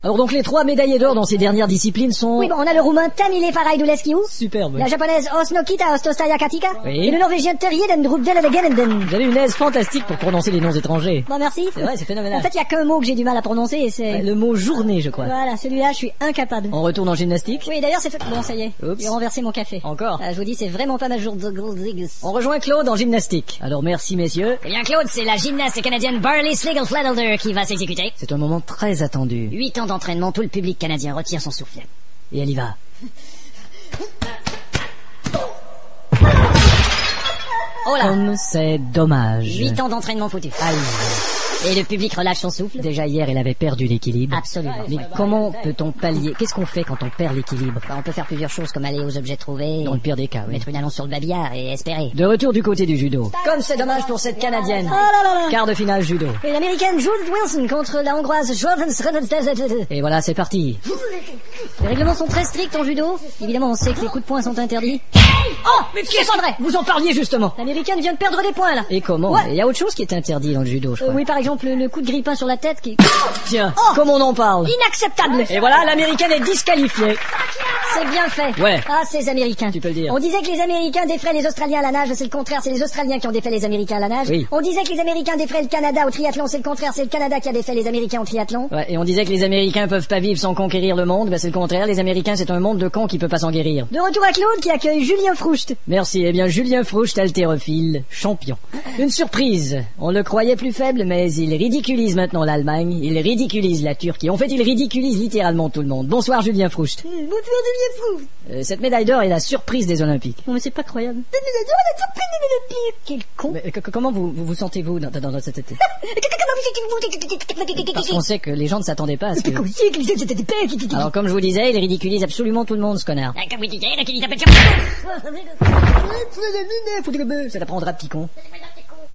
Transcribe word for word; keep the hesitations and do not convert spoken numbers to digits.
Alors donc les trois médaillés d'or dans ces dernières disciplines sont... Oui, bon, on a le roumain Tamile Faraiduleskiu, Superbe. la japonaise Osnokita Ostostaya Katika, oui. Et le norvégien Terje den Drupdelevegenden. Vous avez une aise fantastique pour prononcer les noms étrangers. Bon, merci. C'est vrai, c'est phénoménal. En fait, il y a qu'un mot que j'ai du mal à prononcer et c'est... Ouais, le mot journée, je crois. Voilà, celui-là, je suis incapable. On retourne en gymnastique. Oui, d'ailleurs, c'est fait... Bon, ça y est. Oups. J'ai renversé mon café. Encore. Ah, je vous dis, c'est vraiment pas ma jour de... On rejoint Claude en gymnastique. Alors merci messieurs. Eh bien Claude, c'est la gymnaste canadienne Barley Sligel-Fladelder qui va s'exécuter. C'est un moment très attendu. Huit ans d'entraînement, tout le public canadien retient son souffle. Et elle y va. Oh là. Comme c'est dommage. Huit ans d'entraînement foutu. Aïe. Et le public relâche son souffle. Déjà hier, elle avait perdu l'équilibre. Absolument. Mais comment peut-on pallier? Qu'est-ce qu'on fait quand on perd l'équilibre? Bah, on peut faire plusieurs choses comme aller aux objets trouvés. Dans le pire des cas, oui. Mettre une annonce sur le babillard et espérer. De retour du côté du judo. Comme c'est dommage pour cette Canadienne. Oh là là là. Quart de finale judo. Et l'américaine Judith Wilson contre la hongroise Jovan. Et voilà, c'est parti. Les règlements sont très stricts en judo. Évidemment, on sait que les coups de poing sont interdits. Oh, mais qu'est-ce vrai? Vous en parliez justement. L'américaine vient de perdre des points, là. Et comment? Ouais. Il y a autre chose qui est interdit dans le judo, je Euh, crois. oui, par exemple, le, le coup de grippin sur la tête qui... Tiens, Oh. comme on en parle. Inacceptable. Et voilà, l'américaine est disqualifiée. C'est bien fait. Ouais. Ah, ces Américains. Tu peux le dire. On disait que les Américains défraient les Australiens à la nage, c'est le contraire, c'est les Australiens qui ont défait les Américains à la nage. Oui. On disait que les Américains défraient le Canada au triathlon, c'est le contraire, c'est le Canada qui a défait les Américains au triathlon. Ouais, et on disait que les Américains peuvent pas vivre sans conquérir le monde. Ben c'est le contraire, les Américains c'est un monde de cons qui peut pas s'en guérir. De retour à Claude qui accueille Julien Froucht. Merci. Eh bien, Julien Froucht, haltérophile, champion. Une surprise. On le croyait plus faible, mais il ridiculise maintenant l'Allemagne. Il ridiculise la Turquie. En fait, il ridiculise littéralement tout le monde. Bonsoir, Julien Froucht. Bonjour Julien Froucht. Euh, cette médaille d'or est la surprise des Olympiques. Non mais c'est pas croyable. Cette médaille d'or, elle est surprise des Olympiques. Quel con. Mais, euh, comment vous vous, vous sentez-vous dans, dans, dans cette été? Parce qu'on sait que les gens ne s'attendaient pas à ce que... Alors, comme je vous disais, il ridiculise absolument tout le monde, ce connard. Ah, comme vous disiez, là, qu'il t'appelle Ça t'apprendra, petit con.